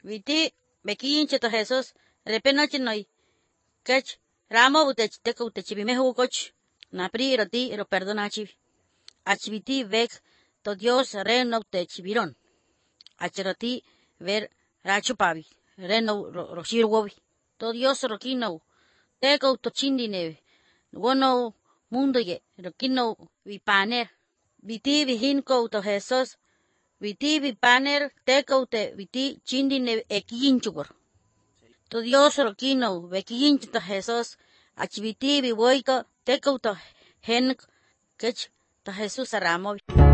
Viti, bequinche to Jesús, repenoche noi, kech, ramo utech, teco utechibimehu coch, napri roti, ro perdonachi. Achiviti vec, to Dios reno utechibiron. Achiroti, ver, rachupavi, reno roshirwovi. To Dios rokino, teco utochindine, wono mundo ye, rokino vipaner. Viti vihinko to Jesús, viti vipaner, teco te viti chindine equinchugur. To Dios rokino, vequinch to Jesús, achiviti vivoico, teco to hen, kech, to Jesús aramo.